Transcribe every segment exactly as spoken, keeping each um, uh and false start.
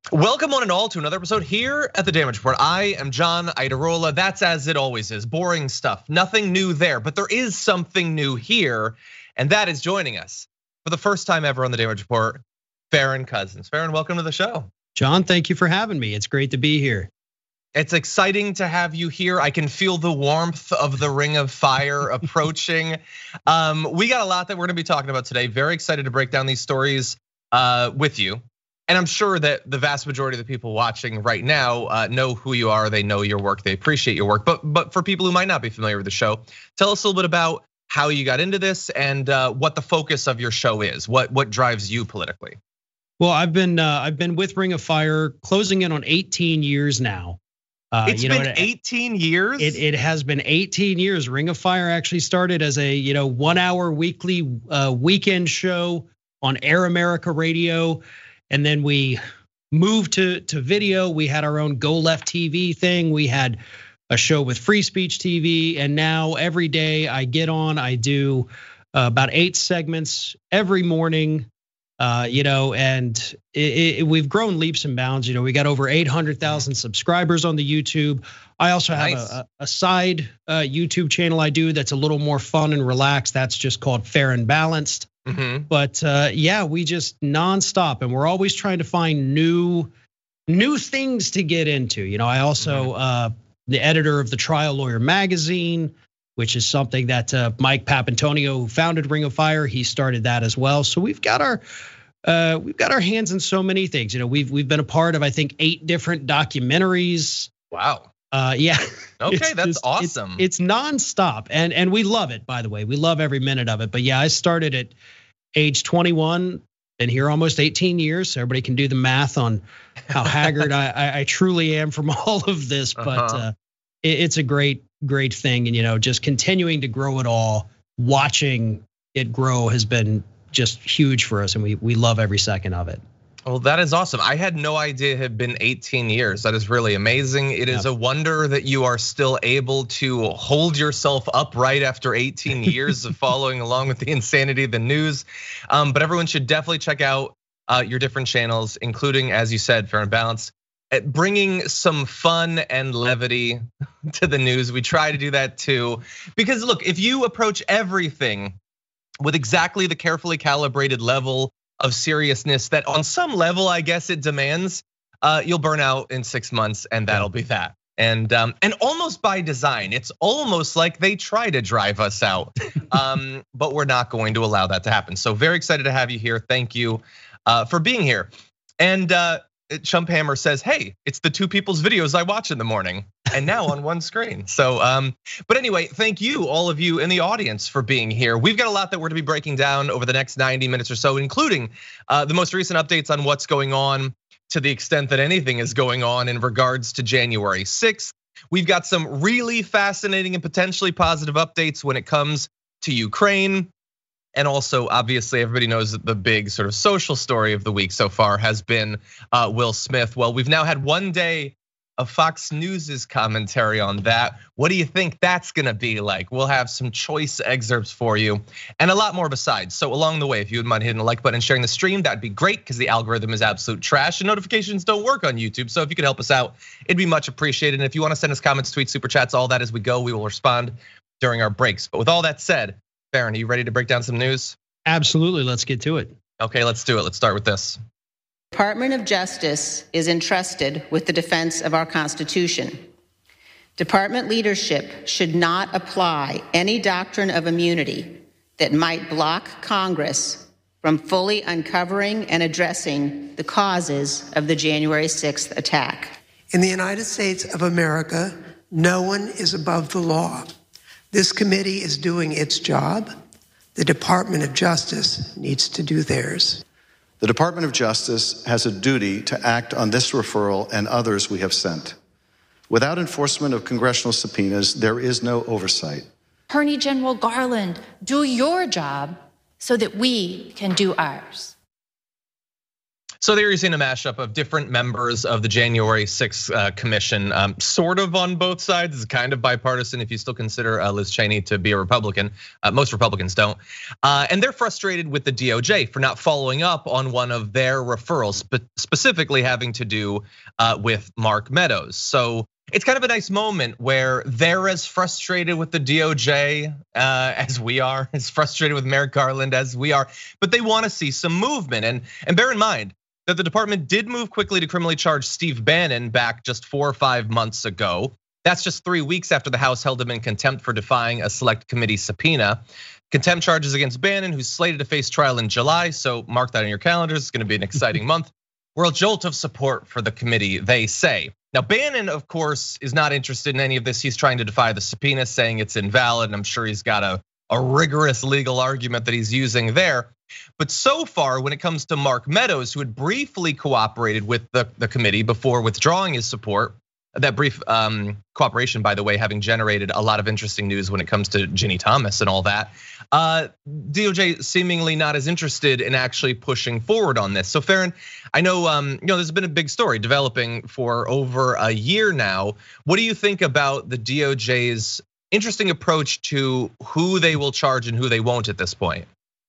Welcome one and all to another episode here at the Damage Report. I am John Iadarola. That's as it always is, boring stuff, nothing new there, but there is something new here, and that is joining us for the first time ever on the Damage Report, Farron Cousins. Farron, welcome to the show. John, thank you for having me. It's great to be here. It's exciting to have you here. I can feel the warmth of the Ring of Fire approaching. Um, we got a lot that we're gonna be talking about today. Very excited to break down these stories with you. And I'm sure that the vast majority of the people watching right now know who you are, they know your work, they appreciate your work. But but for people who might not be familiar with the show, tell us a little bit about how you got into this and what the focus of your show is. What what drives you politically? Well, I've been uh, I've been with Ring of Fire closing in on eighteen years now. Uh, it's you know, been eighteen years. It, it has been eighteen years. Ring of Fire actually started as a you know one hour weekly uh, weekend show on Air America Radio. And then we moved to, to video. We had our own Go Left T V thing. We had a show with Free Speech T V. And now every day I get on, I do about eight segments every morning. Uh, you know, and it, it, we've grown leaps and bounds. You know, we got over eight hundred thousand subscribers on the YouTube. I also have nice. a, a side uh, YouTube channel I do that's a little more fun and relaxed. That's just called Fair and Balanced. Mm-hmm. But uh, yeah, we just nonstop, and we're always trying to find new, new things to get into. You know, I also mm-hmm. uh, the editor of the Trial Lawyer magazine, which is something that uh, Mike Papantonio, who founded Ring of Fire, he started that as well. So we've got our uh, we've got our hands in so many things. You know, we've we've been a part of I think eight different documentaries. Wow. Uh, yeah. Okay, it's that's just, awesome. It's, it's nonstop, and and we love it. By the way, we love every minute of it. But yeah, I started at age twenty-one, and here almost eighteen years. So everybody can do the math on how haggard I, I, I truly am from all of this. But uh-huh. uh, it, it's a great, great thing, and you know, just continuing to grow it all, watching it grow has been just huge for us, and we we love every second of it. Well, that is awesome. I had no idea it had been eighteen years. That is really amazing. It is a wonder that you are still able to hold yourself upright after eighteen years of following along with the insanity of the news. Um, but everyone should definitely check out your different channels, including, as you said, Fair and Balanced, at bringing some fun and levity to the news. We try to do that too, because look, if you approach everything with exactly the carefully calibrated level of seriousness that on some level, I guess it demands, uh, you'll burn out in six months and that'll be that. And um, and almost by design, it's almost like they try to drive us out, um, but we're not going to allow that to happen. So very excited to have you here. Thank you for being here. And Chump Hammer says, hey, it's the two people's videos I watch in the morning and now on one screen. So, um, but anyway, thank you, all of you in the audience, for being here. We've got a lot that we're to be breaking down over the next ninety minutes or so, including the most recent updates on what's going on, to the extent that anything is going on in regards to January sixth. We've got some really fascinating and potentially positive updates when it comes to Ukraine. And also, obviously, everybody knows that the big sort of social story of the week so far has been Will Smith. Well, we've now had one day of Fox News's commentary on that. What do you think that's gonna be like? We'll have some choice excerpts for you and a lot more besides. So along the way, if you wouldn't mind hitting the like button and sharing the stream, that'd be great, because the algorithm is absolute trash and notifications don't work on YouTube. So if you could help us out, it'd be much appreciated. And if you wanna send us comments, tweets, super chats, all that as we go, we will respond during our breaks. But with all that said, Farron, are you ready to break down some news? Absolutely, let's get to it. Okay, let's do it. Let's start with this. Department of Justice is entrusted with the defense of our Constitution. Department leadership should not apply any doctrine of immunity that might block Congress from fully uncovering and addressing the causes of the January sixth attack. In the United States of America, no one is above the law. This committee is doing its job. The Department of Justice needs to do theirs. The Department of Justice has a duty to act on this referral and others we have sent. Without enforcement of congressional subpoenas, there is no oversight. Attorney General Garland, do your job so that we can do ours. So there you're seeing a mashup of different members of the January sixth uh, commission, um, sort of on both sides. It's kind of bipartisan if you still consider uh, Liz Cheney to be a Republican. Uh, most Republicans don't. Uh, and they're frustrated with the D O J for not following up on one of their referrals, spe- specifically having to do uh, with Mark Meadows. So it's kind of a nice moment where they're as frustrated with the D O J uh, as we are, as frustrated with Merrick Garland as we are, but they want to see some movement. And, and bear in mind that the department did move quickly to criminally charge Steve Bannon back just four or five months ago. That's just three weeks after the House held him in contempt for defying a select committee subpoena. Contempt charges against Bannon, who's slated to face trial in July, so mark that in your calendars. It's gonna be an exciting month. We're a jolt of support for the committee, they say. Now, Bannon, of course, is not interested in any of this. He's trying to defy the subpoena, saying it's invalid, and I'm sure he's got a, a rigorous legal argument that he's using there. But so far, when it comes to Mark Meadows, who had briefly cooperated with the, the committee before withdrawing his support, that brief um, cooperation, by the way, having generated a lot of interesting news when it comes to Ginny Thomas and all that. Uh, D O J seemingly not as interested in actually pushing forward on this. So Farron, I know um, you know there's been a big story developing for over a year now. What do you think about the D O J's interesting approach to who they will charge and who they won't at this point?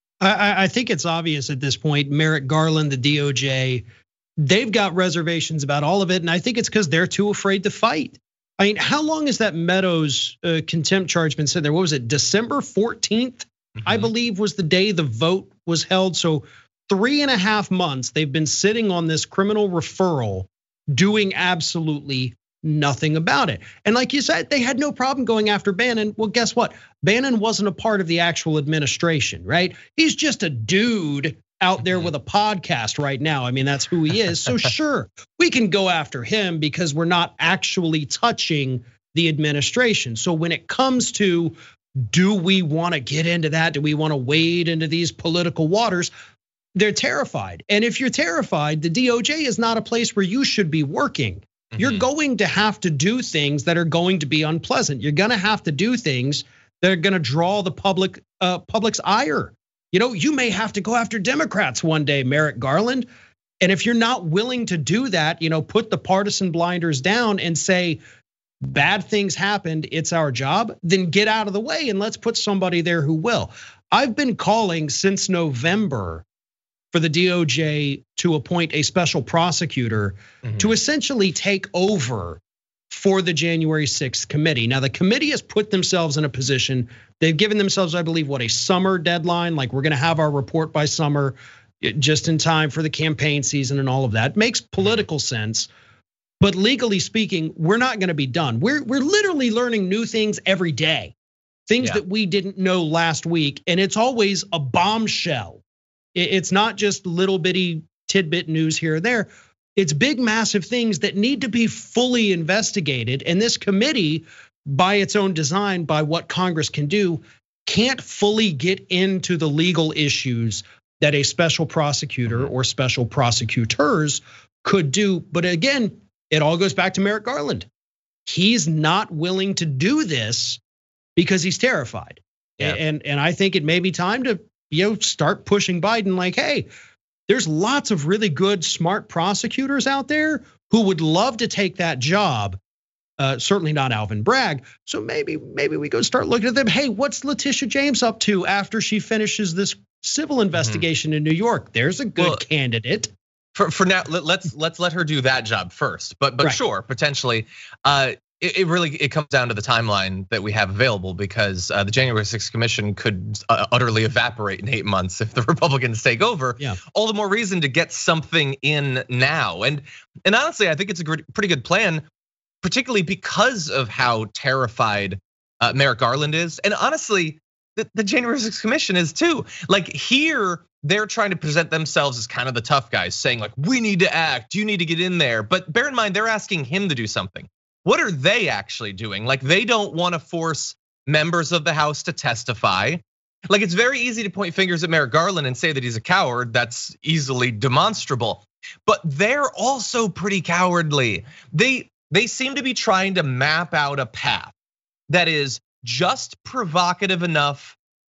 I, I think it's obvious at this point. Merrick Garland, the D O J, they've got reservations about all of it, and I think it's because they're too afraid to fight. I mean, how long has that Meadows uh, contempt charge been sitting there? What was it, December fourteenth, mm-hmm. I believe was the day the vote was held. So three and a half months they've been sitting on this criminal referral, doing absolutely nothing about it. And like you said, they had no problem going after Bannon. Well, guess what? Bannon wasn't a part of the actual administration, right? He's just a dude out there with a podcast right now. I mean, that's who he is. So sure, we can go after him because we're not actually touching the administration. So when it comes to, do we want to get into that? Do we want to wade into these political waters? They're terrified. And if you're terrified, the D O J is not a place where you should be working. Mm-hmm. You're going to have to do things that are going to be unpleasant. You're going to have to do things that are going to draw the public, uh, public's ire. You know, you may have to go after Democrats one day, Merrick Garland. And if you're not willing to do that, you know, put the partisan blinders down and say, bad things happened, it's our job, then get out of the way and let's put somebody there who will. I've been calling since November for the D O J to appoint a special prosecutor mm-hmm. to essentially take over for the January sixth committee. Now, the committee has put themselves in a position, they've given themselves, I believe, what, a summer deadline, like we're gonna have our report by summer, just in time for the campaign season and all of that. It makes political sense, but legally speaking, we're not gonna be done. We're, we're literally learning new things every day, things yeah. that we didn't know last week, and it's always a bombshell. It's not just little bitty tidbit news here or there. It's big, massive things that need to be fully investigated. And this committee, by its own design, by what Congress can do, can't fully get into the legal issues that a special prosecutor or special prosecutors could do. But again, it all goes back to Merrick Garland. He's not willing to do this because he's terrified. Yeah. And, and I think it may be time to, you know, start pushing Biden like, hey, there's lots of really good, smart prosecutors out there who would love to take that job. Uh, certainly not Alvin Bragg. So maybe, maybe we go start looking at them. Hey, what's Letitia James up to after she finishes this civil investigation mm-hmm. in New York? There's a good well, candidate. For for now, let's let's let her do that job first. But but right. sure, potentially. Uh, It, it really it comes down to the timeline that we have available because uh, the January sixth commission could uh, utterly evaporate in eight months if the Republicans take over. Yeah. All the more reason to get something in now. And and honestly, I think it's a pretty good plan, particularly because of how terrified uh, Merrick Garland is, and honestly, the, the January sixth commission is too. Like here, they're trying to present themselves as kind of the tough guys, saying like, "We need to act. You need to get in there." But bear in mind, they're asking him to do something. What are they actually doing? Like they don't want to force members of the House to testify. Like it's very easy to point fingers at Merrick Garland and say that he's a coward. That's easily demonstrable. But they're also pretty cowardly. They they seem to be trying to map out a path that is just provocative enough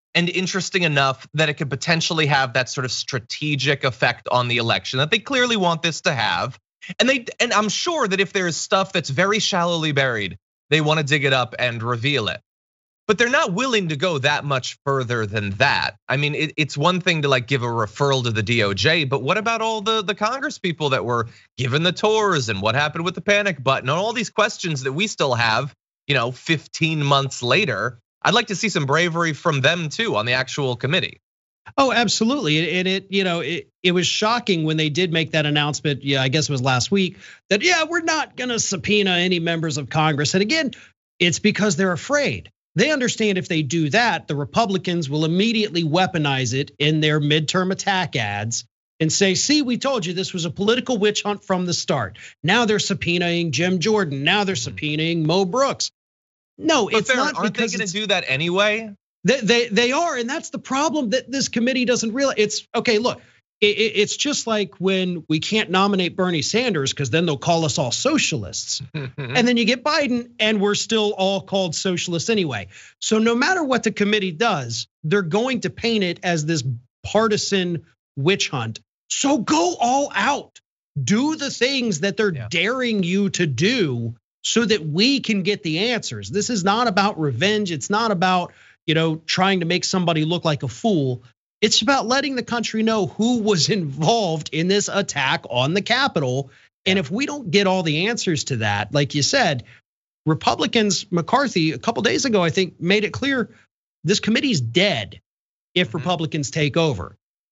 and interesting enough that it could potentially have that sort of strategic effect on the election that they clearly want this to have. And they, and I'm sure that if there's stuff that's very shallowly buried, they want to dig it up and reveal it. But they're not willing to go that much further than that. I mean, it, it's one thing to like give a referral to the D O J, but what about all the, the Congress people that were given the tours, and what happened with the panic button, and all these questions that we still have, you know, fifteen months later? I'd like to see some bravery from them too on the actual committee. Oh, absolutely. And it, you know, it, it was shocking when they did make that announcement. Yeah, I guess it was last week that, yeah, we're not gonna subpoena any members of Congress. And again, it's because they're afraid. They understand if they do that, the Republicans will immediately weaponize it in their midterm attack ads and say, see, we told you this was a political witch hunt from the start. Now they're subpoenaing Jim Jordan. Now they're subpoenaing Mo Brooks. No, but it's not not because they going to do that anyway. They, they they are, and that's the problem that this committee doesn't realize. It's okay. Look, it, it's just like when we can't nominate Bernie Sanders because then they'll call us all socialists, and then you get Biden, and we're still all called socialists anyway. So no matter what the committee does, they're going to paint it as this partisan witch hunt. So go all out, do the things that they're yeah. daring you to do, so that we can get the answers. This is not about revenge. It's not about, you know, trying to make somebody look like a fool. It's about letting the country know who was involved in this attack on the Capitol. And if we don't get all the answers to that, like you said, Republicans, McCarthy, a couple days ago, I think, made it clear this committee's dead if Republicans take over.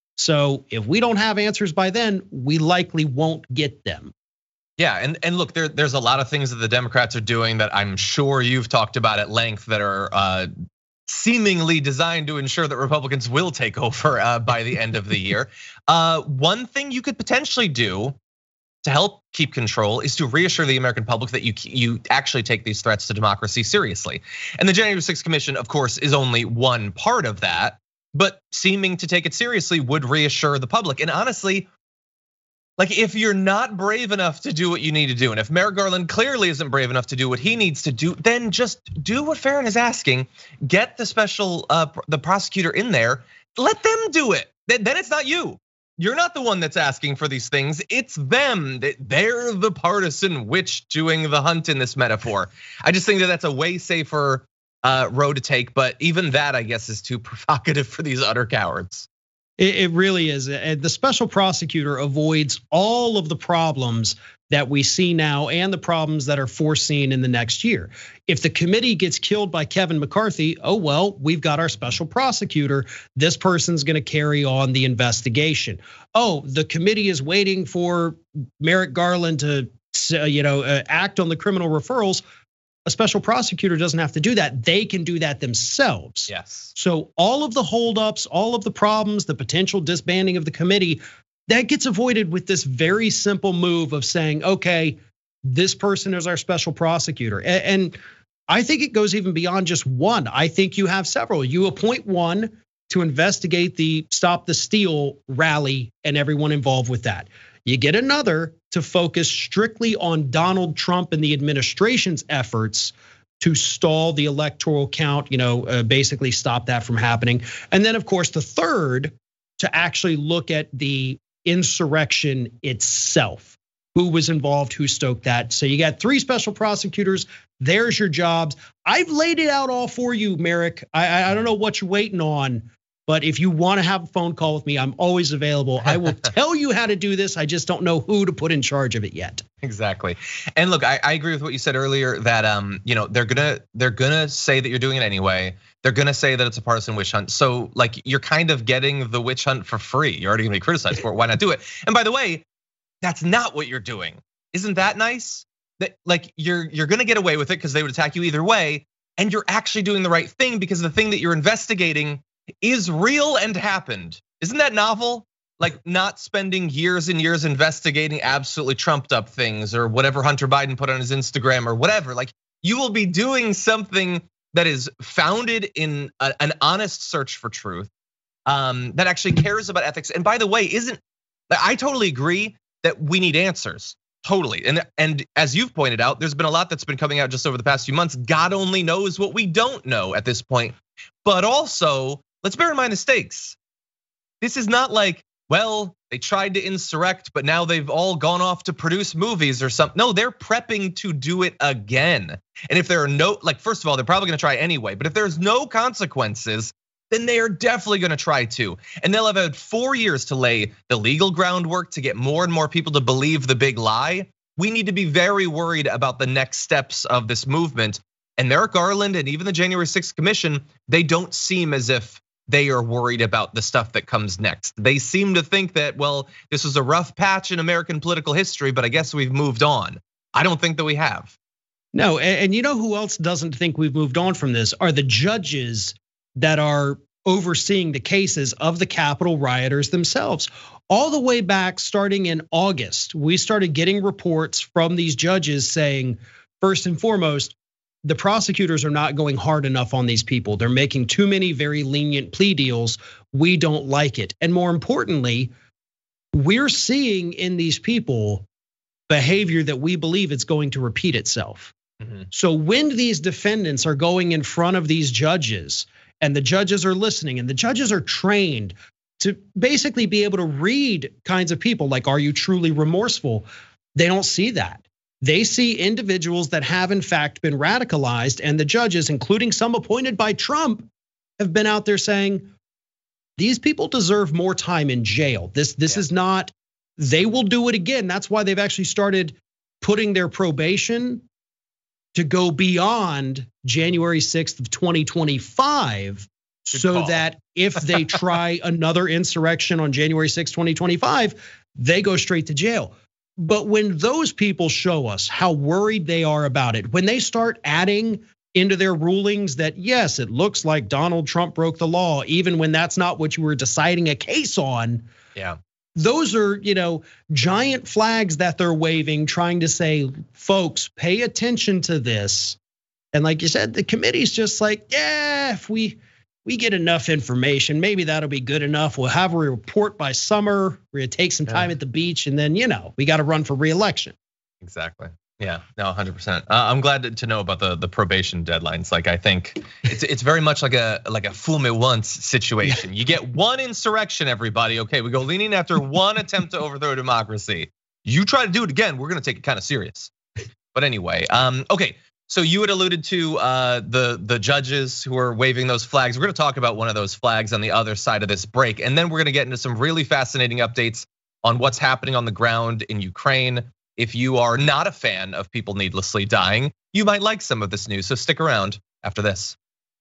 So if we don't have answers by then, we likely won't get them. Yeah, and, and look, there, there's a lot of things that the Democrats are doing that I'm sure you've talked about at length that are uh, seemingly designed to ensure that Republicans will take over uh, by the end of the year. Uh, one thing you could potentially do to help keep control is to reassure the American public that you you actually take these threats to democracy seriously. And the January sixth Commission, of course, is only one part of that, but seeming to take it seriously would reassure the public. And honestly, like if you're not brave enough to do what you need to do, and if Merrick Garland clearly isn't brave enough to do what he needs to do, then just do what Farron is asking. Get the special, uh, the prosecutor in there. Let them do it. Then it's not you. You're not the one that's asking for these things. It's them. They're the partisan witch doing the hunt in this metaphor. I just think that that's a way safer road to take. But even that, I guess, is too provocative for these utter cowards. It really is. The special prosecutor avoids all of the problems that we see now and the problems that are foreseen in the next year. If the committee gets killed by Kevin McCarthy, oh well, we've got our special prosecutor. This person's gonna carry on the investigation. Oh, the committee is waiting for Merrick Garland to, you know, act on the criminal referrals. A special prosecutor doesn't have to do that. They can do that themselves. Yes. So all of the holdups, all of the problems, the potential disbanding of the committee, that gets avoided with this very simple move of saying, okay, this person is our special prosecutor. And I think it goes even beyond just one. I think you have several. You appoint one to investigate the Stop the Steal rally and everyone involved with that. You get another to focus strictly on Donald Trump and the administration's efforts to stall the electoral count, you know, basically stop that from happening. And then of course, the third to actually look at the insurrection itself. Who was involved, who stoked that. So you got three special prosecutors, there's your jobs. I've laid it out all for you, Merrick. I, I don't know what you're waiting on. But if you want to have a phone call with me, I'm always available. I will tell you how to do this. I just don't know who to put in charge of it yet. Exactly. And look, I, I agree with what you said earlier that um, you know, they're gonna they're gonna say that you're doing it anyway. They're gonna say that it's a partisan witch hunt. So like you're kind of getting the witch hunt for free. You're already gonna be criticized for it. Why not do it? And by the way, that's not what you're doing. Isn't that nice? That like you're you're gonna get away with it because they would attack you either way, and you're actually doing the right thing because the thing that you're investigating is real and happened. Isn't that novel? Like not spending years and years investigating absolutely trumped up things or whatever Hunter Biden put on his Instagram or whatever. Like you will be doing something that is founded in an honest search for truth, um, that actually cares about ethics. And by the way, isn't, I totally agree that we need answers. Totally. And, and as you've pointed out, there's been a lot that's been coming out just over the past few months. God only knows what we don't know at this point. But also, let's bear in mind the stakes. This is not like, well, they tried to insurrect, but now they've all gone off to produce movies or something. No, they're prepping to do it again. And if there are no, like, first of all, they're probably gonna try anyway, but if there's no consequences, then they are definitely gonna try to. And they'll have had four years to lay the legal groundwork to get more and more people to believe the big lie. We need to be very worried about the next steps of this movement. And Merrick Garland and even the January sixth Commission, they don't seem as if they are worried about the stuff that comes next. They seem to think that, well, this was a rough patch in American political history, but I guess we've moved on. I don't think that we have. No, and you know who else doesn't think we've moved on from this are the judges that are overseeing the cases of the Capitol rioters themselves. All the way back starting in August, we started getting reports from these judges saying, first and foremost, the prosecutors are not going hard enough on these people. They're making too many very lenient plea deals. We don't like it. And more importantly, we're seeing in these people behavior that we believe it's going to repeat itself. Mm-hmm. So when these defendants are going in front of these judges and the judges are listening and the judges are trained to basically be able to read kinds of people like, are you truly remorseful? They don't see that. They see individuals that have in fact been radicalized, and the judges, including some appointed by Trump, have been out there saying, these people deserve more time in jail. This, this yeah. is not, they will do it again. That's why they've actually started putting their probation to go beyond January sixth of twenty twenty-five. Good so call. That if they try another insurrection on January sixth, twenty twenty-five, they go straight to jail. But when those people show us how worried they are about it, when they start adding into their rulings that, yes, it looks like Donald Trump broke the law, even when that's not what you were deciding a case on. Yeah. Those are, you know, giant flags that they're waving, trying to say, folks, pay attention to this. And like you said, the committee's just like, yeah, if we we get enough information, maybe that'll be good enough. We'll have a report by summer. We're gonna take some time yeah. at the beach, and then, you know, we got to run for re-election. Exactly. Yeah, no, one hundred percent. I'm glad to know about the the probation deadlines. Like, I think it's it's very much like a like a fool me once situation. Yeah. You get one insurrection, everybody. Okay, we go leaning after one attempt to overthrow democracy. You try to do it again, we're gonna take it kind of serious. But anyway, um, okay. So you had alluded to uh, the the judges who are waving those flags. We're gonna talk about one of those flags on the other side of this break, and then we're gonna get into some really fascinating updates on what's happening on the ground in Ukraine. If you are not a fan of people needlessly dying, you might like some of this news. So stick around after this.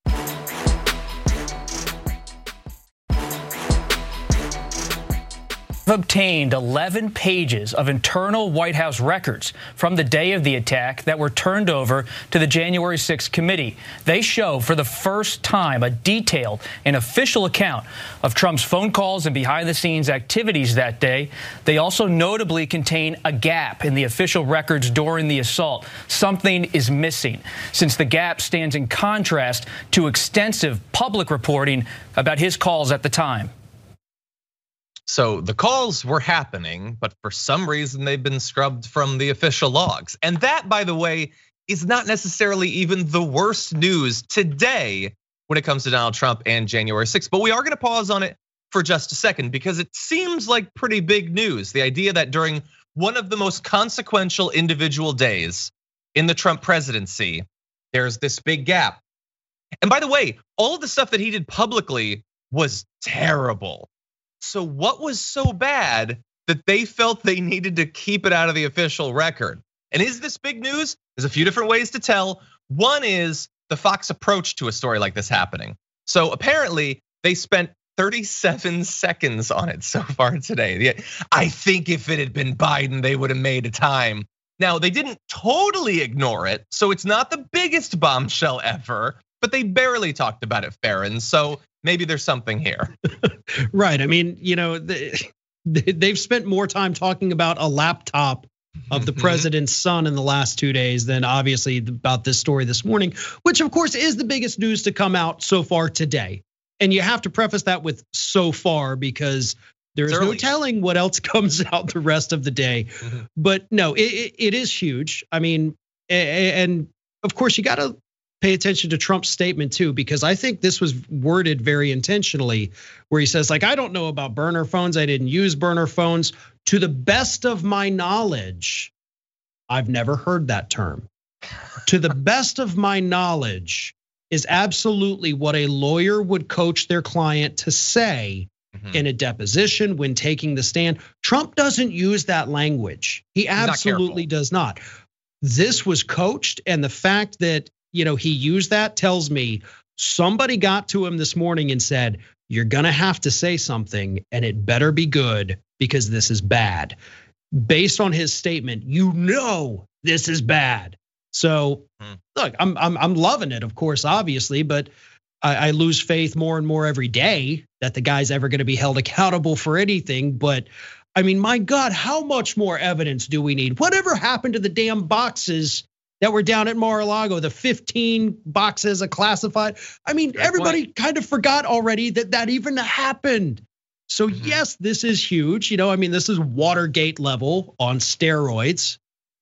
Obtained eleven pages of internal White House records from the day of the attack that were turned over to the January sixth committee. They show for the first time a detailed and official account of Trump's phone calls and behind the scenes activities that day. They also notably contain a gap in the official records during the assault. Something is missing, since the gap stands in contrast to extensive public reporting about his calls at the time. So the calls were happening, but for some reason they've been scrubbed from the official logs. And that, by the way, is not necessarily even the worst news today when it comes to Donald Trump and January sixth. But we are gonna pause on it for just a second because it seems like pretty big news. The idea that during one of the most consequential individual days in the Trump presidency, there's this big gap. And by the way, all of the stuff that he did publicly was terrible. So what was so bad that they felt they needed to keep it out of the official record? And is this big news? There's a few different ways to tell. One is the Fox approach to a story like this happening. So apparently they spent thirty-seven seconds on it so far today. I think if it had been Biden, they would have made a time. Now, they didn't totally ignore it, so it's not the biggest bombshell ever, but they barely talked about it, Farron. So maybe there's something here. Right. I mean, you know, they've spent more time talking about a laptop of the president's son in the last two days than obviously about this story this morning, which of course is the biggest news to come out so far today. And you have to preface that with so far because there is no telling what else comes out the rest of the day. Mm-hmm. But no, it, it is huge. I mean, and of course you got to pay attention to Trump's statement too, because I think this was worded very intentionally, where he says, like, I don't know about burner phones. I didn't use burner phones. To the best of my knowledge, I've never heard that term. To the best of my knowledge is absolutely what a lawyer would coach their client to say mm-hmm. in a deposition when taking the stand. Trump doesn't use that language. He absolutely does not. This was coached, and the fact that, you know, he used that tells me somebody got to him this morning and said, you're gonna have to say something, and it better be good because this is bad. Based on his statement, you know this is bad. So hmm. look, I'm I'm I'm loving it, of course, obviously, but I, I lose faith more and more every day that the guy's ever going to be held accountable for anything. But I mean, my God, how much more evidence do we need? Whatever happened to the damn boxes that were down at Mar-a-Lago, the fifteen boxes of classified? I mean, Good everybody point. kind of forgot already that that even happened. So mm-hmm. yes, this is huge. You know, I mean, this is Watergate level on steroids.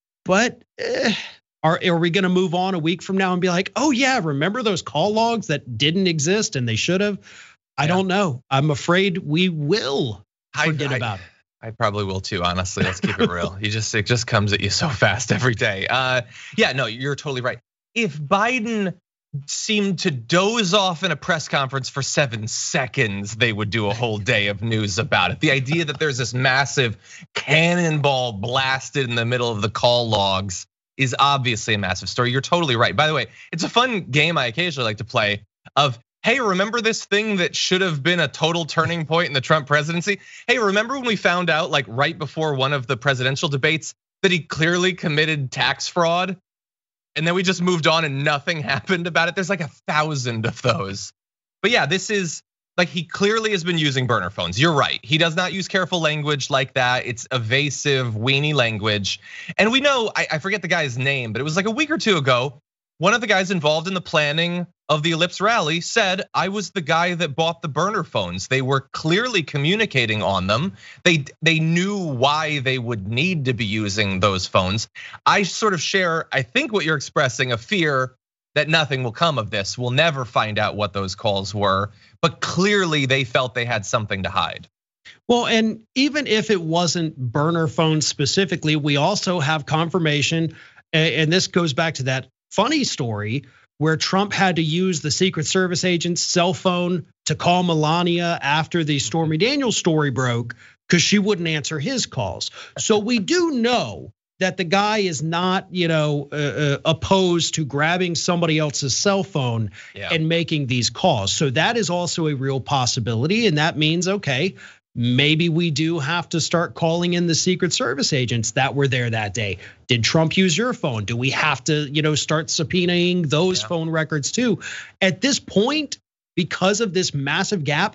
But eh, are are we going to move on a week from now and be like, oh yeah, remember those call logs that didn't exist and they should have? I yeah. don't know. I'm afraid we will forget I, I, about it. I probably will too, honestly. Let's keep it real. You just it just comes at you so fast every day. Uh, yeah, no, you're totally right. If Biden seemed to doze off in a press conference for seven seconds, they would do a whole day of news about it. The idea that there's this massive cannonball blasted in the middle of the call logs is obviously a massive story. You're totally right. By the way, it's a fun game I occasionally like to play of, hey, remember this thing that should have been a total turning point in the Trump presidency? Hey, remember when we found out, like right before one of the presidential debates, that he clearly committed tax fraud? And then we just moved on and nothing happened about it. There's like a thousand of those. But yeah, this is like, he clearly has been using burner phones. You're right. He does not use careful language like that. It's evasive, weenie language. And we know, I forget the guy's name, but it was like a week or two ago, one of the guys involved in the planning of the Ellipse rally said, I was the guy that bought the burner phones. They were clearly communicating on them. They they knew why they would need to be using those phones. I sort of share, I think what you're expressing, a fear that nothing will come of this. We'll never find out what those calls were, but clearly they felt they had something to hide. Well, and even if it wasn't burner phones specifically, we also have confirmation, and this goes back to that funny story where Trump had to use the Secret Service agent's cell phone to call Melania after the Stormy Daniels story broke because she wouldn't answer his calls. So we do know that the guy is not, you know, uh, opposed to grabbing somebody else's cell phone yeah. and making these calls. So that is also a real possibility, and that means, okay, maybe we do have to start calling in the Secret Service agents that were there that day. Did Trump use your phone? Do we have to, you know, start subpoenaing those yeah. phone records too? At this point, because of this massive gap,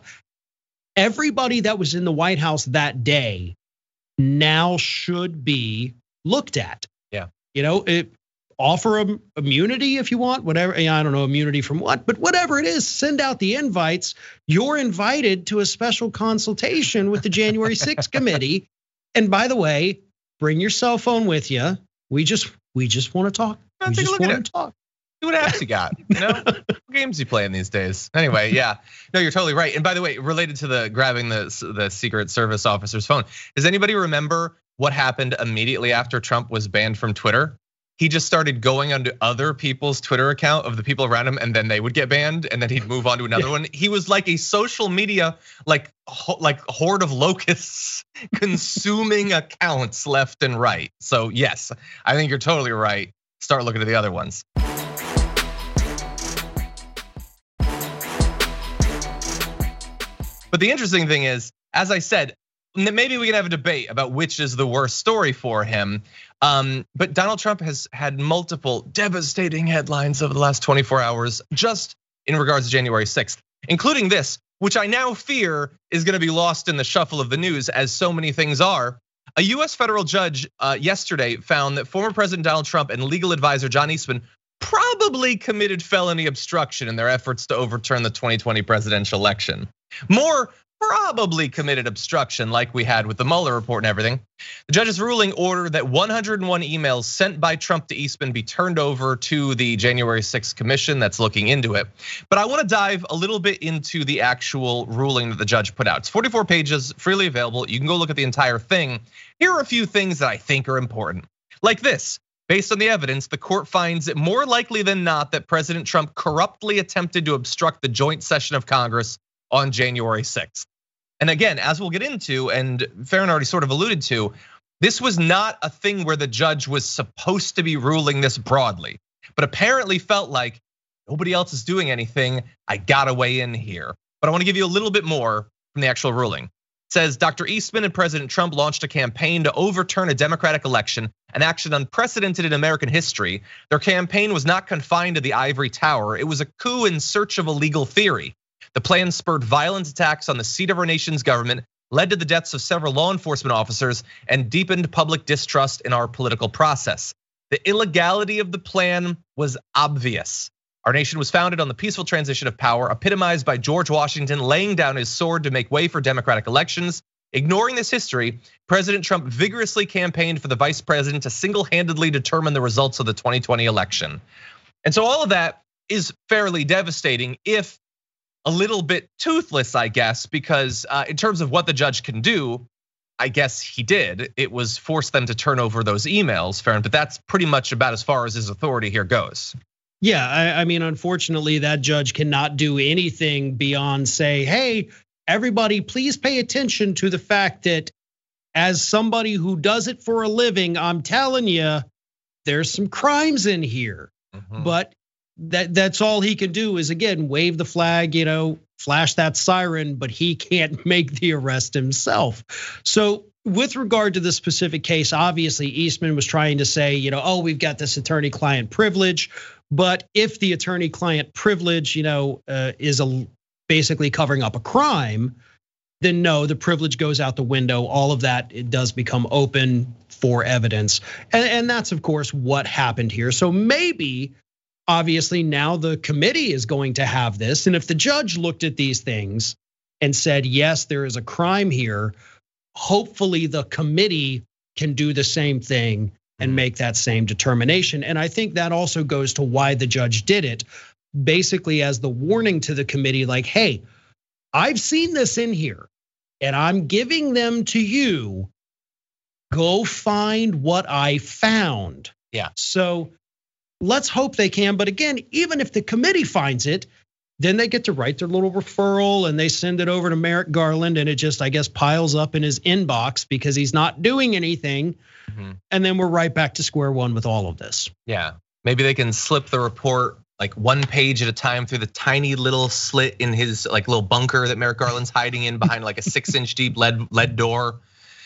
everybody that was in the White House that day now should be looked at. Yeah. You know, it, offer them immunity if you want, whatever. I don't know immunity from what, but whatever it is, send out the invites. You're invited to a special consultation with the January sixth committee. And by the way, bring your cell phone with you. We just we just want to talk. We just want to talk. See what apps you got, you know? What games you playing these days? Anyway, yeah, no, you're totally right. And by the way, related to the grabbing the the Secret Service officer's phone, does anybody remember what happened immediately after Trump was banned from Twitter? He just started going onto other people's Twitter account of the people around him, and then they would get banned, and then he'd move on to another one. He was like a social media, like like horde of locusts consuming accounts left and right. So yes, I think you're totally right. Start looking at the other ones. But the interesting thing is, as I said, maybe we can have a debate about which is the worst story for him. Um, but Donald Trump has had multiple devastating headlines over the last twenty-four hours just in regards to January sixth, including this, which I now fear is gonna be lost in the shuffle of the news, as so many things are. A U S federal judge yesterday found that former President Donald Trump and legal advisor John Eastman probably committed felony obstruction in their efforts to overturn the twenty twenty presidential election. More probably committed obstruction like we had with the Mueller report and everything. The judge's ruling ordered that one hundred one emails sent by Trump to Eastman be turned over to the January sixth commission that's looking into it. But I want to dive a little bit into the actual ruling that the judge put out. It's forty-four pages, freely available. You can go look at the entire thing. Here are a few things that I think are important. Like this. Based on the evidence, the court finds it more likely than not that President Trump corruptly attempted to obstruct the joint session of Congress on January sixth. And again, as we'll get into, and Farron already sort of alluded to, this was not a thing where the judge was supposed to be ruling this broadly, but apparently felt like nobody else is doing anything, I gotta weigh in here. But I wanna give you a little bit more from the actual ruling. It says, Doctor Eastman and President Trump launched a campaign to overturn a Democratic election, an action unprecedented in American history. Their campaign was not confined to the ivory tower. It was a coup in search of a legal theory. The plan spurred violent attacks on the seat of our nation's government, led to the deaths of several law enforcement officers, and deepened public distrust in our political process. The illegality of the plan was obvious. Our nation was founded on the peaceful transition of power, epitomized by George Washington laying down his sword to make way for democratic elections. Ignoring this history, President Trump vigorously campaigned for the vice president to single-handedly determine the results of the twenty twenty election. And so all of that is fairly devastating, if a little bit toothless, I guess, because in terms of what the judge can do, I guess he did. It was force them to turn over those emails, Farron, but that's pretty much about as far as his authority here goes. Yeah, I, I mean, unfortunately, that judge cannot do anything beyond say, hey, everybody, please pay attention to the fact that as somebody who does it for a living, I'm telling you, there's some crimes in here. Mm-hmm. But that that's all he can do is, again, wave the flag, you know, flash that siren, but he can't make the arrest himself. So with regard to this specific case, obviously Eastman was trying to say, you know, oh, we've got this attorney-client privilege. But if the attorney-client privilege, you know, uh, is a, basically covering up a crime, then no, the privilege goes out the window. All of that, it does become open for evidence. And, and that's, of course, what happened here. So maybe, obviously, now the committee is going to have this. And if the judge looked at these things and said, yes, there is a crime here, hopefully the committee can do the same thing and make that same determination. And I think that also goes to why the judge did it, basically as the warning to the committee, like, hey, I've seen this in here and I'm giving them to you. Go find what I found. Yeah. So let's hope they can. But again, even if the committee finds it, then they get to write their little referral and they send it over to Merrick Garland, and it just, I guess, piles up in his inbox because he's not doing anything. Mm-hmm. And then we're right back to square one with all of this. Yeah, maybe they can slip the report like one page at a time through the tiny little slit in his like little bunker that Merrick Garland's hiding in behind like a six inch deep lead lead door.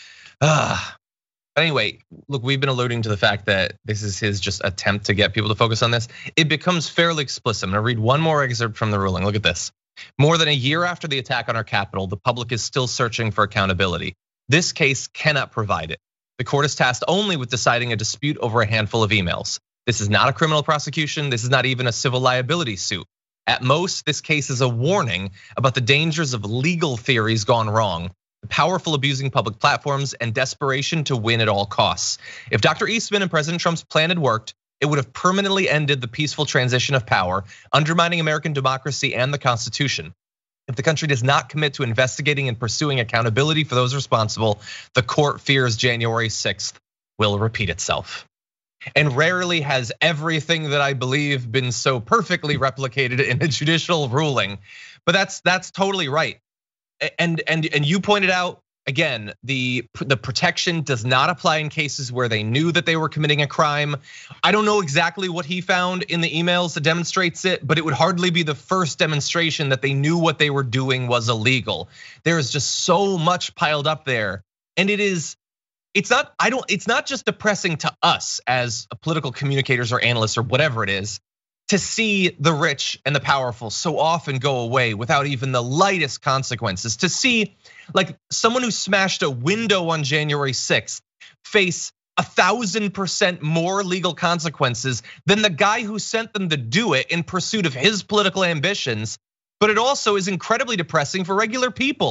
Ah. But anyway, look, we've been alluding to the fact that this is his just attempt to get people to focus on this. It becomes fairly explicit. I'm gonna read one more excerpt from the ruling. Look at this. More than a year after the attack on our Capitol, the public is still searching for accountability. This case cannot provide it. The court is tasked only with deciding a dispute over a handful of emails. This is not a criminal prosecution. This is not even a civil liability suit. At most, this case is a warning about the dangers of legal theories gone wrong, the powerful abusing public platforms, and desperation to win at all costs. If Doctor Eastman and President Trump's plan had worked, it would have permanently ended the peaceful transition of power, undermining American democracy and the Constitution. If the country does not commit to investigating and pursuing accountability for those responsible, the court fears January sixth will repeat itself. And rarely has everything that I believe been so perfectly replicated in a judicial ruling, but that's that's totally right. And and and you pointed out again, the the protection does not apply in cases where they knew that they were committing a crime. I don't know exactly what he found in the emails that demonstrates it, but it would hardly be the first demonstration that they knew what they were doing was illegal. There is just so much piled up there, and it is. It's not. I don't. It's not just depressing to us as political communicators or analysts or whatever it is, to see the rich and the powerful so often go away without even the lightest consequences. To see like someone who smashed a window on January sixth face a thousand percent more legal consequences than the guy who sent them to do it in pursuit of his political ambitions. But it also is incredibly depressing for regular people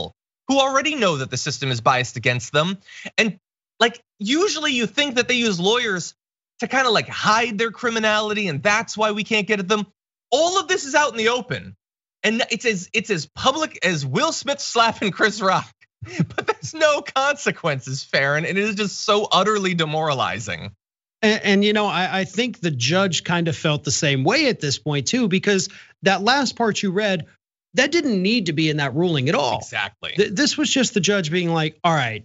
who already know that the system is biased against them. And like, usually you think that they use lawyers to kind of like hide their criminality, and that's why we can't get at them. All of this is out in the open. And it's as it's as public as Will Smith slapping Chris Rock. But there's no consequences, Farron, and it is just so utterly demoralizing. And, and you know, I, I think the judge kind of felt the same way at this point too, because that last part you read, that didn't need to be in that ruling at all. Exactly. This was just the judge being like, all right,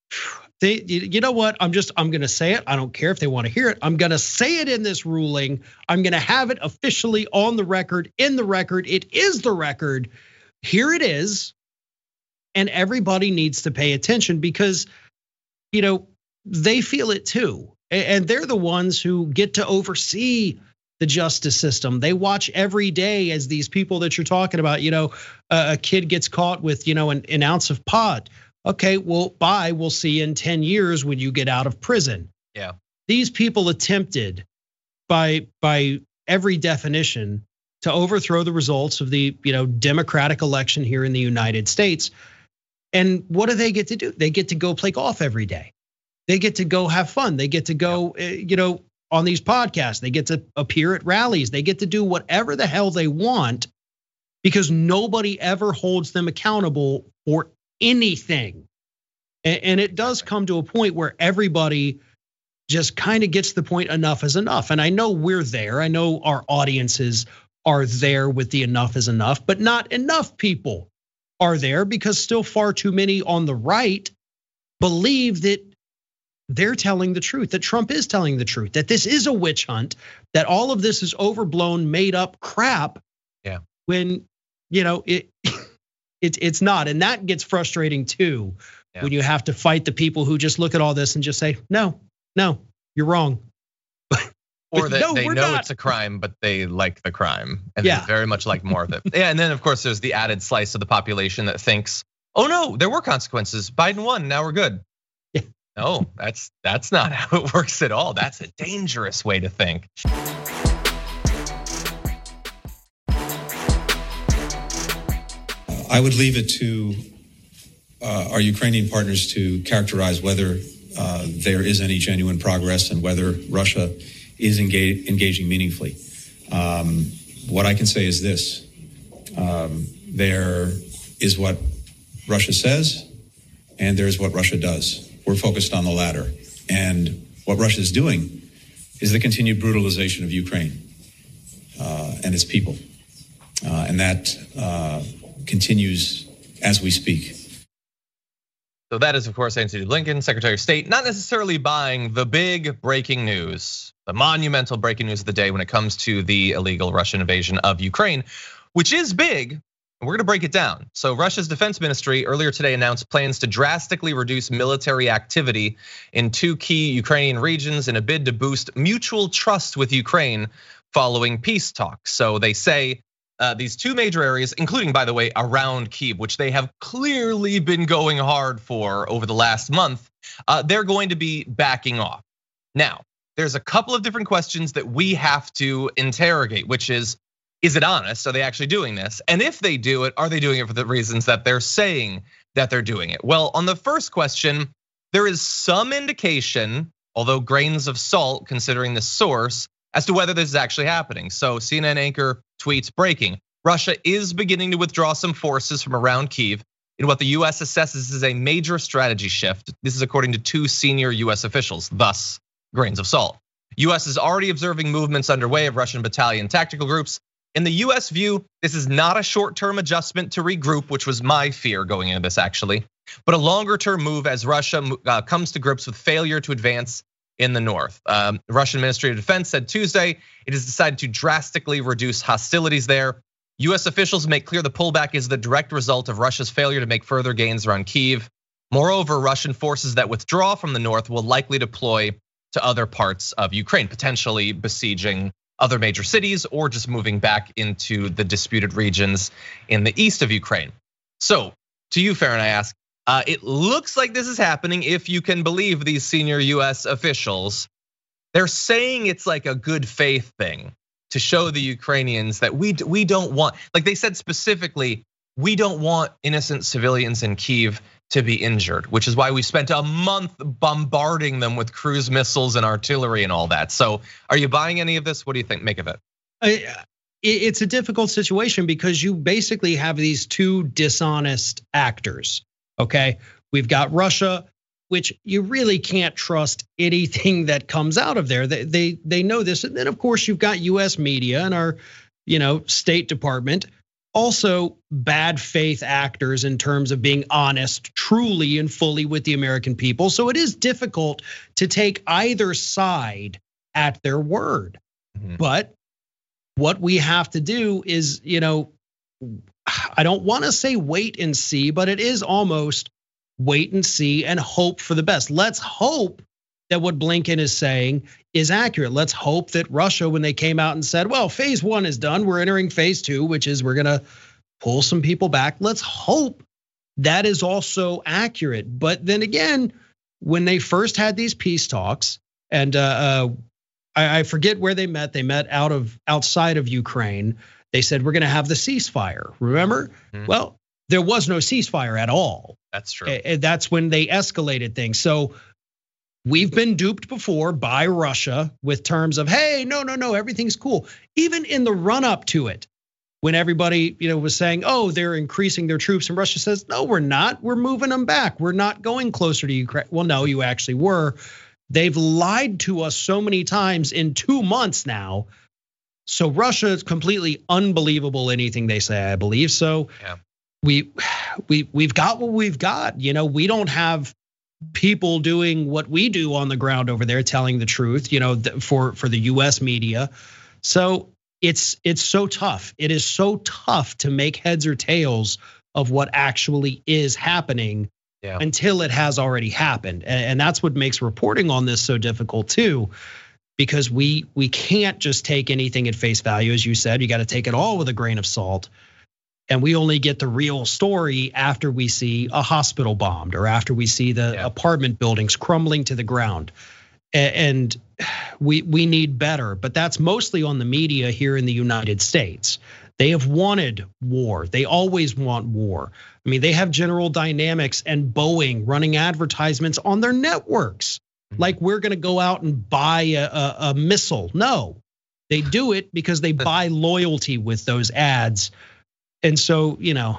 they, you know what? I'm just, I'm gonna say it. I don't care if they want to hear it. I'm gonna say it in this ruling. I'm gonna have it officially on the record, in the record. It is the record. Here it is. And everybody needs to pay attention because, you know, they feel it too. And they're the ones who get to oversee the justice system. They watch every day as these people that you're talking about, you know, a kid gets caught with, you know, an, an ounce of pot. Okay, well, bye, we'll see you in ten years when you get out of prison. Yeah. These people attempted by by every definition to overthrow the results of the, you know, democratic election here in the United States. And what do they get to do? They get to go play golf every day. They get to go have fun. They get to go, you know, on these podcasts. They get to appear at rallies. They get to do whatever the hell they want because nobody ever holds them accountable for anything. And it does come to a point where everybody just kind of gets the point enough is enough. And I know we're there. I know our audiences are there with the enough is enough, but not enough people are there because still far too many on the right believe that they're telling the truth, that Trump is telling the truth, that this is a witch hunt, that all of this is overblown, made up crap. Yeah. When, you know, it, it it's not. And that gets frustrating too, yeah. When you have to fight the people who just look at all this and just say, no, no, you're wrong. Or that no, they know not. It's a crime, but they like the crime and yeah. they very much like more of it. Yeah, and then of course there's the added slice of the population that thinks, oh no, there were consequences. Biden won, now we're good. Yeah. No, that's that's not how it works at all. That's a dangerous way to think. I would leave it to uh, our Ukrainian partners to characterize whether uh, there is any genuine progress and whether Russia is engage, engaging meaningfully. Um, what I can say is this, um, there is what Russia says and there's what Russia does. We're focused on the latter. And what Russia is doing is the continued brutalization of Ukraine uh, and its people. Uh, and that uh, continues as we speak. So that is, of course, Antony Blinken, Secretary of State, not necessarily buying the big breaking news, the monumental breaking news of the day when it comes to the illegal Russian invasion of Ukraine, which is big. And we're gonna break it down. So Russia's defense ministry earlier today announced plans to drastically reduce military activity in two key Ukrainian regions in a bid to boost mutual trust with Ukraine following peace talks. So they say Uh, these two major areas, including, by the way, around Kyiv, which they have clearly been going hard for over the last month, uh, they're going to be backing off. Now, there's a couple of different questions that we have to interrogate, which is, is it honest? Are they actually doing this? And if they do it, are they doing it for the reasons that they're saying that they're doing it? Well, on the first question, there is some indication, although grains of salt considering the source, as to whether this is actually happening. So C N N anchor tweets breaking. Russia is beginning to withdraw some forces from around Kyiv in what the U S assesses as a major strategy shift. This is according to two senior U S officials, thus grains of salt. U S is already observing movements underway of Russian battalion tactical groups. In the U S view, this is not a short-term adjustment to regroup, which was my fear going into this actually, but a longer-term move as Russia comes to grips with failure to advance in the north. Um, the Russian Ministry of Defense said Tuesday it has decided to drastically reduce hostilities there. U S officials make clear the pullback is the direct result of Russia's failure to make further gains around Kyiv. Moreover, Russian forces that withdraw from the north will likely deploy to other parts of Ukraine, potentially besieging other major cities or just moving back into the disputed regions in the east of Ukraine. So to you, Farron, I ask, Uh, it looks like this is happening if you can believe these senior U S officials. They're saying it's like a good faith thing to show the Ukrainians that we we don't want, like they said specifically, we don't want innocent civilians in Kyiv to be injured, which is why we spent a month bombarding them with cruise missiles and artillery and all that. So are you buying any of this? What do you think, make of it? It's a difficult situation because you basically have these two dishonest actors, okay? We've got Russia, which you really can't trust anything that comes out of there. They, they, they know this. And then of course you've got U S media and our, you know, State Department, also bad faith actors in terms of being honest, truly and fully with the American people. So it is difficult to take either side at their word. Mm-hmm. But what we have to do is, you know, I don't want to say wait and see, but it is almost wait and see and hope for the best. Let's hope that what Blinken is saying is accurate. Let's hope that Russia, when they came out and said, well, phase one is done, we're entering phase two, which is we're gonna pull some people back. Let's hope that is also accurate. But then again, when they first had these peace talks, and uh, I forget where they met, they met out of outside of Ukraine. They said, we're gonna have the ceasefire, remember? Mm-hmm. Well, there was no ceasefire at all. That's true. And that's when they escalated things. So we've been duped before by Russia with terms of, hey, no, no, no, everything's cool. Even in the run up to it, when everybody, you know, was saying, oh, they're increasing their troops, and Russia says, no, we're not. We're moving them back. We're not going closer to Ukraine. Well, no, you actually were. They've lied to us so many times in two months now. So Russia is completely unbelievable anything they say, I believe. So yeah. we we we've got what we've got. You know, we don't have people doing what we do on the ground over there, telling the truth, you know, for for the U S media. So it's it's so tough. It is so tough to make heads or tails of what actually is happening yeah. until it has already happened. And that's what makes reporting on this so difficult too, because we we can't just take anything at face value. As you said, you got to take it all with a grain of salt. And we only get the real story after we see a hospital bombed or after we see the yeah. apartment buildings crumbling to the ground. And we we need better, but that's mostly on the media here in the United States. They have wanted war. They always want war. I mean, they have General Dynamics and Boeing running advertisements on their networks. Like we're gonna go out and buy a, a, a missile. No, they do it because they buy loyalty with those ads. And so, you know,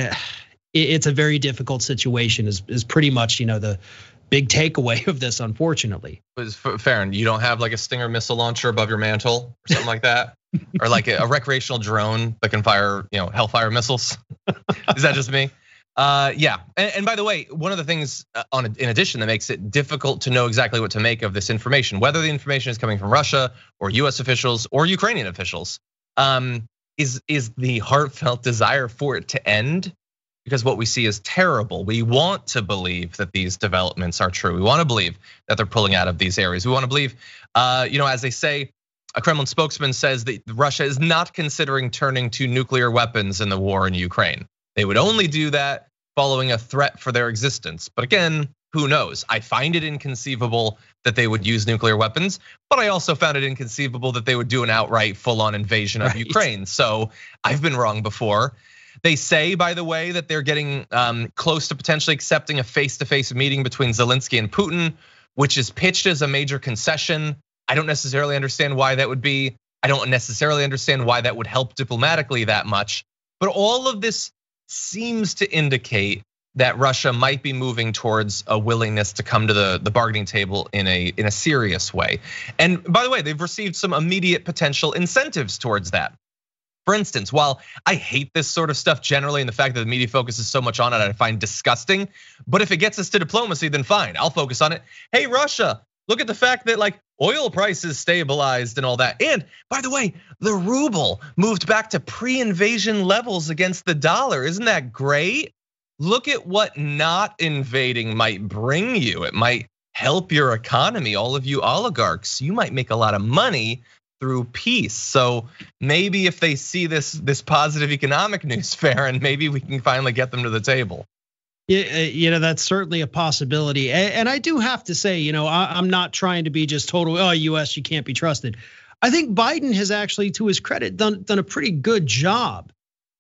it's a very difficult situation is, is pretty much, you know, the big takeaway of this, unfortunately. Farron, you don't have like a Stinger missile launcher above your mantle or something like that? Or like a recreational drone that can fire, you know, Hellfire missiles? Is that just me? Uh, yeah, and, and by the way, one of the things on in addition that makes it difficult to know exactly what to make of this information, whether the information is coming from Russia or U S officials or Ukrainian officials, um, is is the heartfelt desire for it to end, because what we see is terrible. We want to believe that these developments are true. We want to believe that they're pulling out of these areas. We want to believe, uh, you know, as they say, a Kremlin spokesman says that Russia is not considering turning to nuclear weapons in the war in Ukraine. They would only do that following a threat for their existence. But again, who knows? I find it inconceivable that they would use nuclear weapons, but I also found it inconceivable that they would do an outright full-on invasion of right. Ukraine. So I've been wrong before. They say, by the way, that they're getting close to potentially accepting a face-to-face meeting between Zelensky and Putin, which is pitched as a major concession. I don't necessarily understand why that would be. I don't necessarily understand why that would help diplomatically that much. But all of this seems to indicate that Russia might be moving towards a willingness to come to the, the bargaining table in a, in a serious way. And by the way, they've received some immediate potential incentives towards that. For instance, while I hate this sort of stuff generally and the fact that the media focuses so much on it, I find disgusting. But if it gets us to diplomacy, then fine, I'll focus on it. Hey, Russia, look at the fact that like oil prices stabilized and all that. And by the way, the ruble moved back to pre-invasion levels against the dollar. Isn't that great? Look at what not invading might bring you. It might help your economy. All of you oligarchs, you might make a lot of money through peace. So maybe if they see this this positive economic news, Farron, maybe we can finally get them to the table. Yeah, you know, that's certainly a possibility. And I do have to say, you know, I'm not trying to be just total, oh, U S, you can't be trusted. I think Biden has actually, to his credit, done done a pretty good job.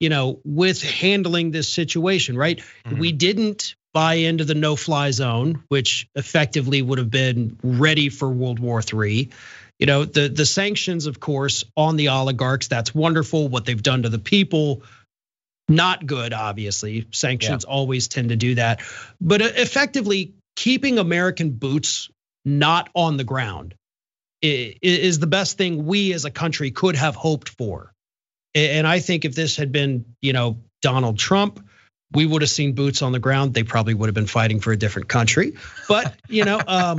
you know, with handling this situation, right? Mm-hmm. We didn't buy into the no-fly zone, which effectively would have been ready for World War Three. You know, the, the sanctions, of course, on the oligarchs, that's wonderful. What they've done to the people, not good, obviously. Sanctions yeah. always tend to do that. But effectively, keeping American boots not on the ground is the best thing we as a country could have hoped for. And I think if this had been, you know, Donald Trump, we would have seen boots on the ground. They probably would have been fighting for a different country. But, you know, um,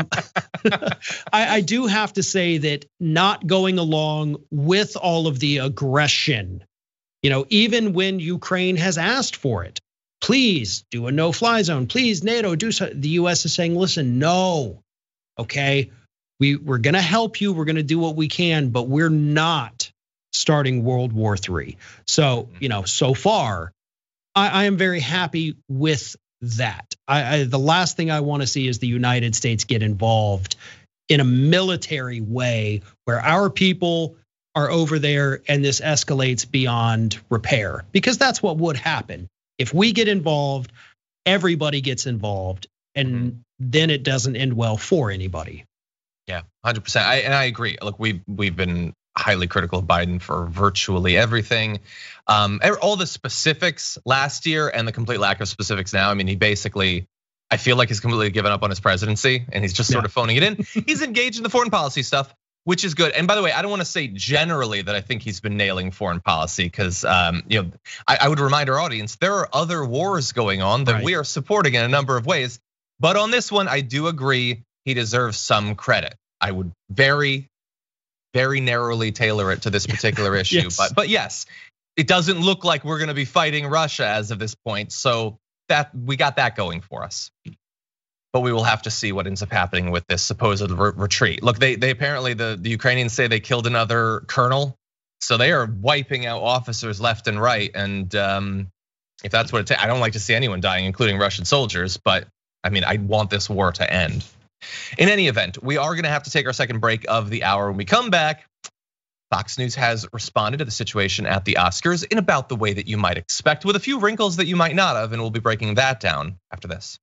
I, I do have to say that not going along with all of the aggression, you know, even when Ukraine has asked for it, please do a no-fly zone. Please, NATO, do so. The U S is saying, listen, no, okay, we, we're gonna help you. We're gonna do what we can, but we're not starting World War Three. So, you know, so far, I, I am very happy with that. I, I the last thing I want to see is the United States get involved in a military way where our people are over there and this escalates beyond repair, because that's what would happen. If we get involved, everybody gets involved, and mm-hmm. then it doesn't end well for anybody. Yeah, one hundred percent. I, and I agree. Look, we've, we've been highly critical of Biden for virtually everything. Um, all the specifics last year and the complete lack of specifics now. I mean, he basically, I feel like he's completely given up on his presidency and he's just sort yeah. of phoning it in. He's engaged in the foreign policy stuff, which is good. And by the way, I don't want to say generally that I think he's been nailing foreign policy, because um, you know, I, I would remind our audience there are other wars going on that right. we are supporting in a number of ways. But on this one, I do agree he deserves some credit. I would very, very narrowly tailor it to this particular issue. yes. But but yes, it doesn't look like we're going to be fighting Russia as of this point. So that we got that going for us. But we will have to see what ends up happening with this supposed re retreat. Look, they they apparently the, the Ukrainians say they killed another colonel, so they are wiping out officers left and right. And um, if that's what it takes, I don't like to see anyone dying, including Russian soldiers. But I mean, I want this war to end. In any event, we are going to have to take our second break of the hour. When we come back, Fox News has responded to the situation at the Oscars in about the way that you might expect, with a few wrinkles that you might not have, and we'll be breaking that down after this.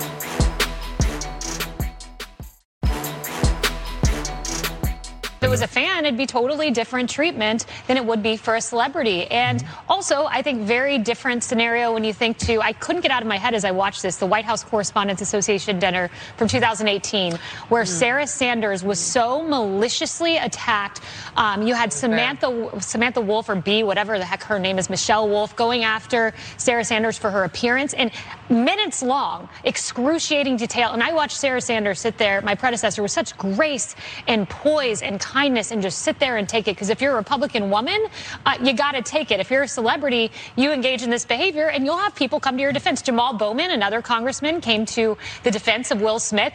If it was a fan, it'd be totally different treatment than it would be for a celebrity. And also, I think very different scenario when you think to, I couldn't get out of my head as I watched this, the White House Correspondents Association dinner from two thousand eighteen, where mm. Sarah Sanders was so maliciously attacked. Um, you had Samantha Samantha Wolf, or B, whatever the heck her name is, Michelle Wolf, going after Sarah Sanders for her appearance, and minutes long, excruciating detail. And I watched Sarah Sanders sit there, my predecessor, with such grace and poise and kindness, and just sit there and take it. Because if you're a Republican woman, uh, you got to take it. If you're a celebrity, you engage in this behavior and you'll have people come to your defense. Jamal Bowman, another congressman, came to the defense of Will Smith.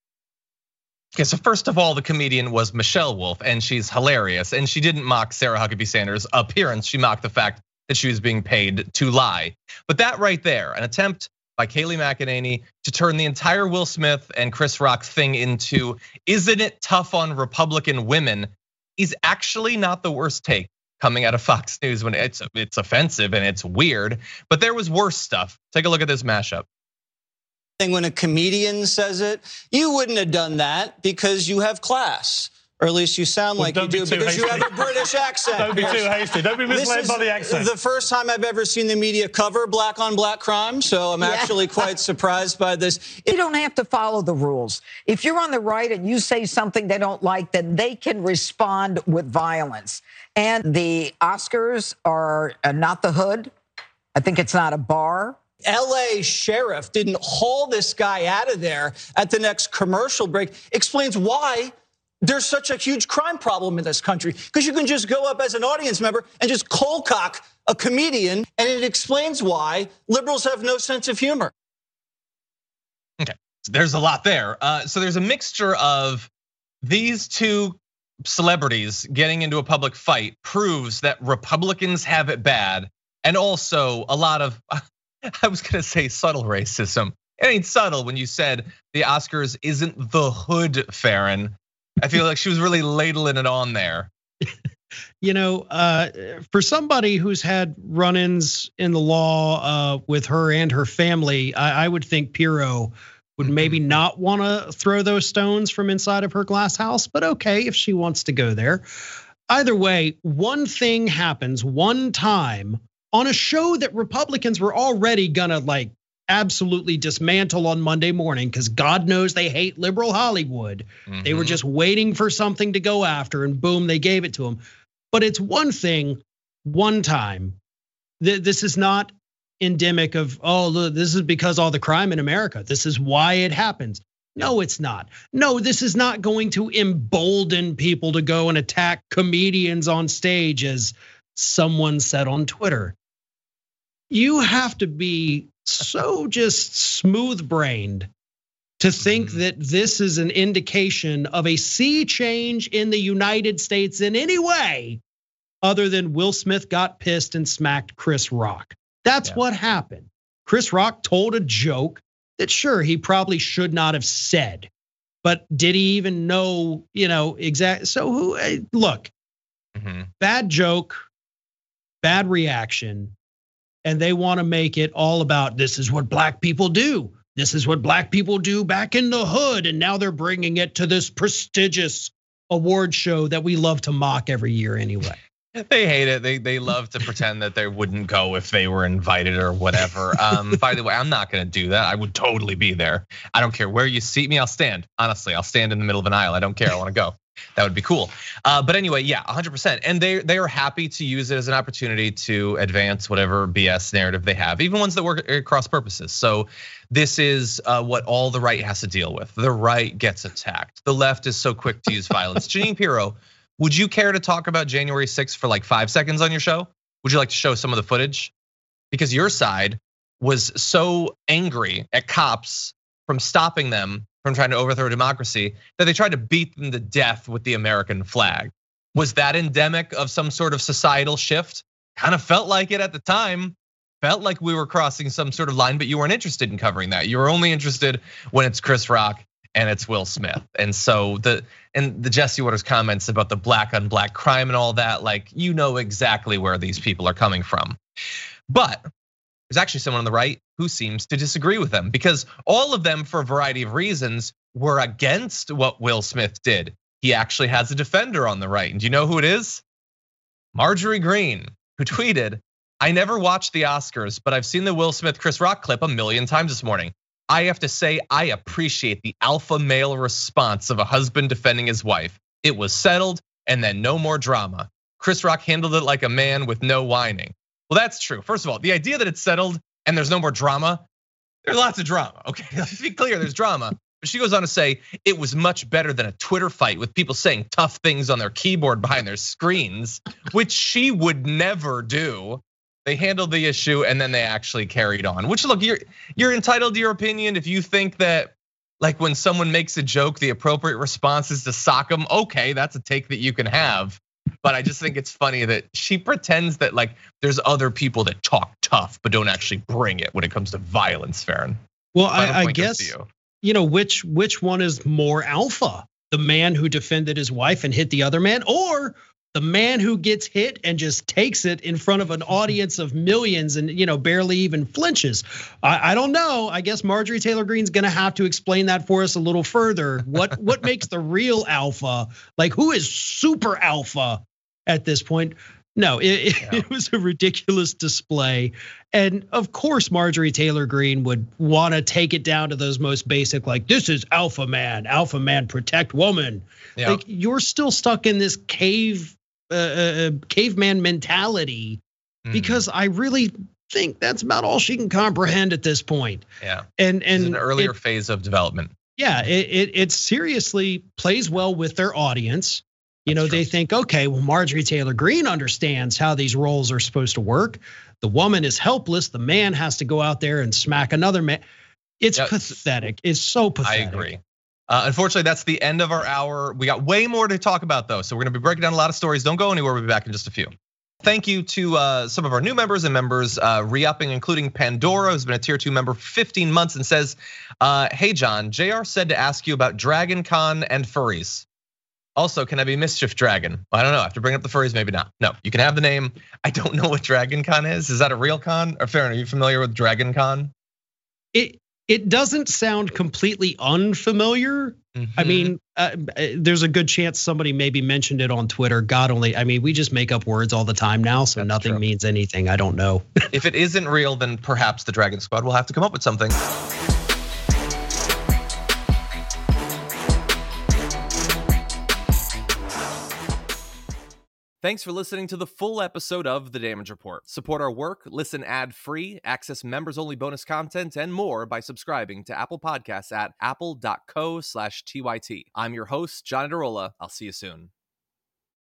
Okay, so first of all, the comedian was Michelle Wolf, and she's hilarious. And she didn't mock Sarah Huckabee Sanders' appearance. She mocked the fact that she was being paid to lie. But that right there, an attempt by Kayleigh McEnany to turn the entire Will Smith and Chris Rock thing into, isn't it tough on Republican women, is actually not the worst take coming out of Fox News. When it's it's offensive and it's weird, but there was worse stuff. Take a look at this mashup. When a comedian says it, you wouldn't have done that because you have class. Or at least you sound well, like you do, because hasty. You have a British accent. Don't be too hasty. Don't be misled by the accent. The first time I've ever seen the media cover black on black crime, so I'm yeah. actually quite surprised by this. You don't have to follow the rules. If you're on the right and you say something they don't like, then they can respond with violence. And the Oscars are not the hood. I think it's not a bar. L A sheriff didn't haul this guy out of there at the next commercial break. Explains why there's such a huge crime problem in this country, because you can just go up as an audience member and just cold cock a comedian, and it explains why liberals have no sense of humor. Okay, so there's a lot there. Uh, so there's a mixture of these two celebrities getting into a public fight proves that Republicans have it bad, and also a lot of, I was gonna say subtle racism. It ain't subtle when you said the Oscars isn't the hood, Farron. I feel like she was really ladling it on there. You know, uh, for somebody who's had run-ins in the law uh, with her and her family, I, I would think Pirro would maybe not want to throw those stones from inside of her glass house, but okay, if she wants to go there. Either way, one thing happens one time on a show that Republicans were already gonna like absolutely dismantle on Monday morning because God knows they hate liberal Hollywood. Mm-hmm. They were just waiting for something to go after, and boom, they gave it to them. But it's one thing, one time. This is not endemic of, oh, look, this is because all the crime in America. This is why it happens. No, it's not. No, this is not going to embolden people to go and attack comedians on stage, as someone said on Twitter. You have to be so just smooth-brained to think mm-hmm. that this is an indication of a sea change in the United States in any way other than Will Smith got pissed and smacked Chris Rock. That's yeah. what happened. Chris Rock told a joke that sure, he probably should not have said, but did he even know, you know, exactly? So who, look, mm-hmm. bad joke, bad reaction. And they want to make it all about this is what black people do. This is what black people do back in the hood. And now they're bringing it to this prestigious award show that we love to mock every year anyway. They hate it. They they love to pretend that they wouldn't go if they were invited or whatever. Um, by the way, I'm not going to do that. I would totally be there. I don't care where you seat me. I'll stand. Honestly, I'll stand in the middle of an aisle. I don't care. I want to go. That would be cool. Uh, but anyway, yeah, one hundred percent. And they they are happy to use it as an opportunity to advance whatever B S narrative they have, even ones that work across purposes. So this is what all the right has to deal with. The right gets attacked. The left is so quick to use violence. Jeanine Pirro, would you care to talk about January sixth for like five seconds on your show? Would you like to show some of the footage? Because your side was so angry at cops from stopping them from trying to overthrow democracy that they tried to beat them to death with the American flag. Was that endemic of some sort of societal shift? Kind of felt like it at the time. Felt like we were crossing some sort of line, but you weren't interested in covering that. You were only interested when it's Chris Rock and it's Will Smith. And so the and the Jesse Watters comments about the black on black crime and all that, like you know exactly where these people are coming from. But there's actually someone on the right who seems to disagree with them, because all of them, for a variety of reasons, were against what Will Smith did. He actually has a defender on the right. And do you know who it is? Marjorie Greene, who tweeted, I never watched the Oscars, but I've seen the Will Smith Chris Rock clip a million times this morning. I have to say, I appreciate the alpha male response of a husband defending his wife. It was settled and then no more drama. Chris Rock handled it like a man with no whining. Well, that's true. First of all, the idea that it's settled and there's no more drama, there's lots of drama. Okay, let's be clear, there's drama. But she goes on to say it was much better than a Twitter fight with people saying tough things on their keyboard behind their screens, which she would never do. They handled the issue and then they actually carried on. Which, look, you're you're entitled to your opinion. If you think that, like, when someone makes a joke, the appropriate response is to sock them, okay, that's a take that you can have. But I just think it's funny that she pretends that like there's other people that talk tough but don't actually bring it when it comes to violence, Farron. Well, I, I guess you. you know which which one is more alpha? The man who defended his wife and hit the other man, or the man who gets hit and just takes it in front of an audience of millions and you know barely even flinches? I, I don't know. I guess Marjorie Taylor Greene's gonna have to explain that for us a little further. What what makes the real alpha? Like, who is super alpha at this point? No, it, yeah. it was a ridiculous display. And of course, Marjorie Taylor Greene would want to take it down to those most basic, like, this is alpha man, alpha man, protect woman. Yeah. Like, you're still stuck in this cave, uh, caveman mentality, mm. because I really think that's about all she can comprehend at this point. Yeah, and and an earlier it, phase of development. Yeah, it, it it seriously plays well with their audience. You know, they think, okay, well, Marjorie Taylor Greene understands how these roles are supposed to work. The woman is helpless. The man has to go out there and smack another man. It's yeah, pathetic. It's so pathetic. I agree. Uh, unfortunately, that's the end of our hour. We got way more to talk about, though. So we're going to be breaking down a lot of stories. Don't go anywhere. We'll be back in just a few. Thank you to uh, some of our new members and members uh, re-upping, including Pandora, who's been a tier two member for fifteen months and says, uh, hey, John, J R said to ask you about Dragon Con and furries. Also, can I be Mischief Dragon? I don't know. After bringing up the furries, maybe not. No, you can have the name. I don't know what Dragon Con is. Is that a real con? Or Farron, are you familiar with Dragon Con? It it doesn't sound completely unfamiliar. Mm-hmm. I mean, uh, there's a good chance somebody maybe mentioned it on Twitter. God only, I mean, we just make up words all the time now, so That's nothing true. means anything. I don't know. If it isn't real, then perhaps the Dragon Squad will have to come up with something. Thanks for listening to the full episode of The Damage Report. Support our work, listen ad-free, access members-only bonus content, and more by subscribing to Apple Podcasts at apple.co slash TYT. I'm your host, John Adarola. I'll see you soon.